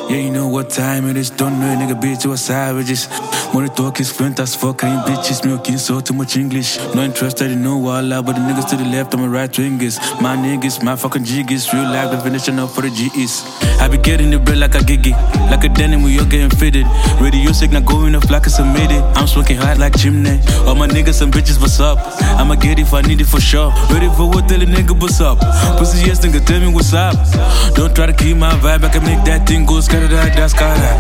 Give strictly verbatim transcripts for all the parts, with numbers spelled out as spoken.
Yeah, you know what time it is. Don't know, nigga, bitch, you are savages. Money talk is flint as fuck. Ain't bitches milking so too much English. No interested in no walla, but the niggas to the left on my right wingers. My niggas, my fucking jiggies. Real life definition up for the G Es. I be getting the bread like a giggy. Like a denim, we all getting fitted. Radio signal going off like it's a midi. I'm smoking hot like chimney. All my niggas and bitches, what's up? I'ma get it if I need it for sure. Ready for what, tell a nigga what's up. Pussy yes, nigga, tell me what's up. Don't try to keep my vibe, I can make that thing go scatter that, that's scatter.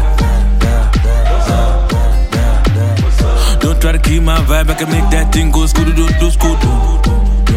Don't try to keep my vibe, I can make that thing go scooter do do scooter.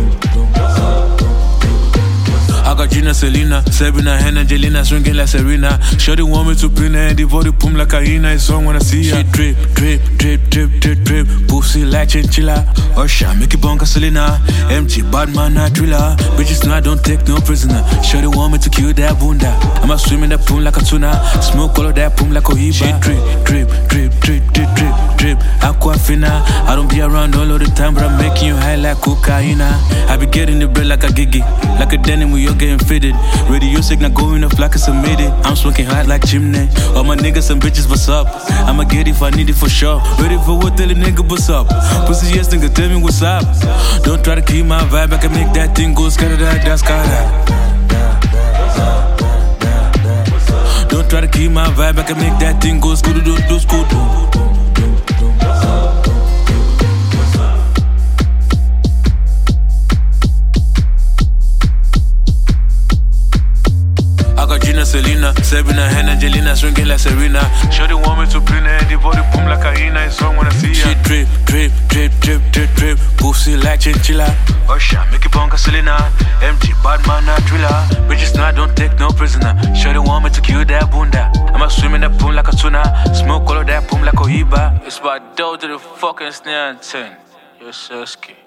I got Gina, Selena, Sabrina, Hannah, Angelina, swinging like Serena. Shorty want me to pin her and devote the pum like a hyena. It's on when I see her. She drip, drip, drip, drip, drip, drip. Pussy like chinchilla. Usher, make it bonka Selena. M G, bad man, not thriller. Bitches know I don't take no prisoner. Shorty want me to kill that bunda. I'ma swim in that pum like a tuna. Smoke all of that pum like a hiba. She drip, drip, drip, drip, drip, drip, drip. Aquafina. I don't be around all of the time, but I'm making you high like cocaine. I be getting the bread like a giggy. Like a denim, we all getting fitted. Radio signal going off like it's a midi. I'm smoking hot like chimney. All my niggas and bitches, what's up? I'ma get it if I need it for sure. Ready for what, tell a nigga what's up. Pussy yes, nigga, tell me what's up. Don't try to keep my vibe, I can make that thing go scatter that, that's scatter. Don't try to keep my vibe, I can make that thing go scooter do do scooter. Selena, Sabrina, Hannah, Angelina, swinging like Serena. Shorty want me to pin her and devote the pum like a hyena. It's on when I see her. She drip, drip, drip, drip, drip, drip. Pussy like chinchilla. Usher, make it bonka Selena. M G, bad man, not thriller. Bitches know I don't take no prisoner. Shorty want me to kill that bunda. I'ma swim in that pum like a tuna. Smoke all of that pum like a hiba. It's about dough to the fucking snare and ten. You're so scared.